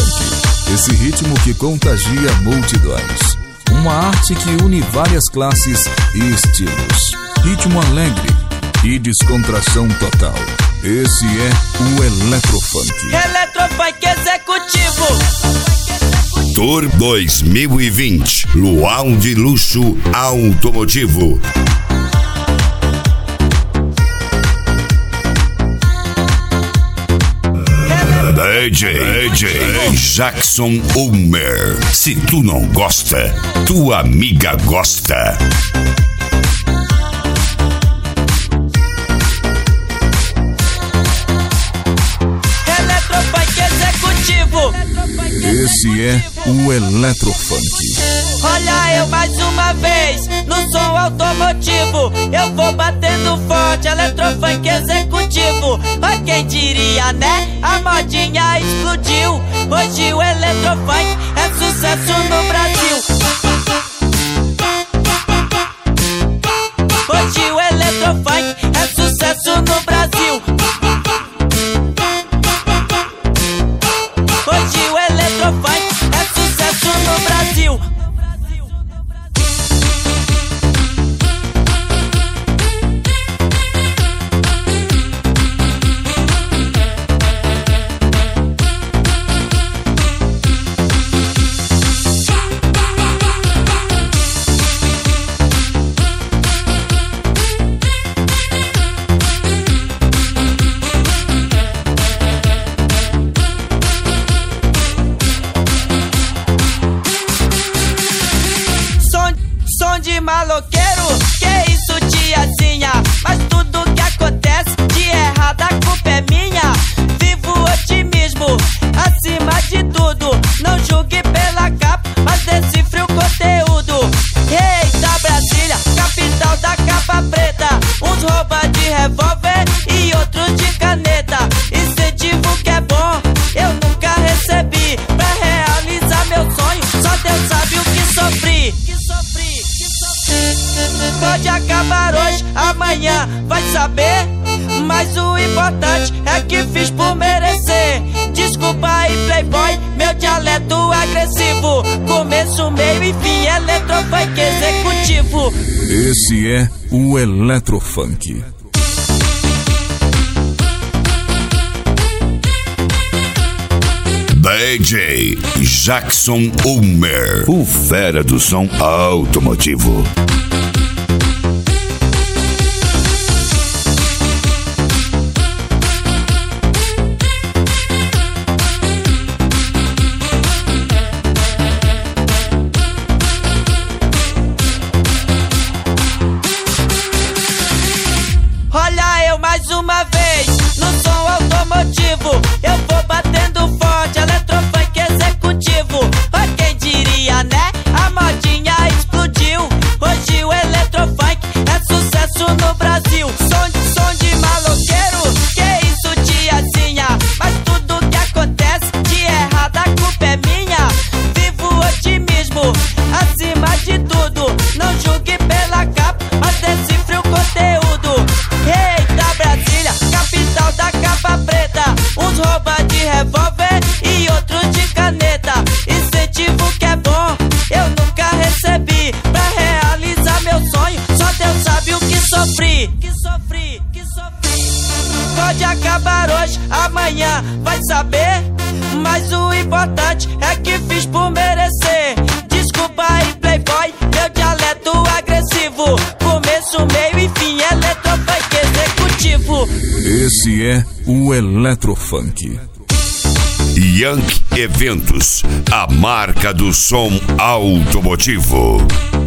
Eletrofunk, esse ritmo que contagia multidões. Uma arte que une várias classes e estilos. Ritmo alegre e descontração total. Esse é o Eletrofunk. Eletrofunk executivo. Tour 2020, Luau de Luxo Automotivo. DJ Jackson Ulmer. Se tu não gosta, tua amiga gosta. Eletrofunk executivo. Esse é o Eletrofunk. Olha eu mais uma vez no som automotivo. Eu vou batendo forte, Eletrofunk executivo. Mas quem diria, né? A modinha explodiu. Hoje o Eletrofunk é sucesso no Brasil. Hoje o Eletrofunk é sucesso no Brasil. Hoje o Eletrofunk é sucesso no Brasil. Som de maloqueiro, que isso tiazinha? Mas tudo que acontece de errado a culpa é minha. Vivo otimismo, acima de tudo. Não julgue pela capa, mas decifre o conteúdo. Eita Brasília, capital da capa preta. Uns roubam de revólver e outros de caneta. Incentivo que é bom, eu nunca recebi. Pra realizar meu sonho, só Deus sabe o que sofri. Pode acabar hoje, amanhã vai saber. Mas o importante é que fiz por merecer. Desculpa aí playboy, meu dialeto agressivo. Começo, meio e fim, Eletrofunk executivo. Esse é o Eletrofunk. DJ Jackson Ulmer, o fera do som automotivo. Olha eu mais uma vez no som automotivo. Eu vou batendo forte, Eletrofunk executivo. Pra quem diria, né? A modinha explodiu. Hoje o Eletrofunk é sucesso no Brasil. Som de maloqueiro, que isso tiazinha? Mas tudo que acontece de errado a culpa é minha. Vivo otimismo, acima de tudo. Não julgue pela capa, mas decifre o conteúdo. Eita Brasília, capital da capa preta. Uns roubam de revólver e outros de caneta. Incentivo que é bom, eu nunca recebi. Pra realizar meu sonho, só Deus sabe o que sofri. Pode acabar hoje, amanhã vai saber. Mas o importante é que fiz por merecer. Desculpa aí playboy, meu dialeto agressivo. Começo, meio e fim, Eletrofunk executivo. Esse é o Eletrofunk. Yankee Eventos, a marca do som automotivo.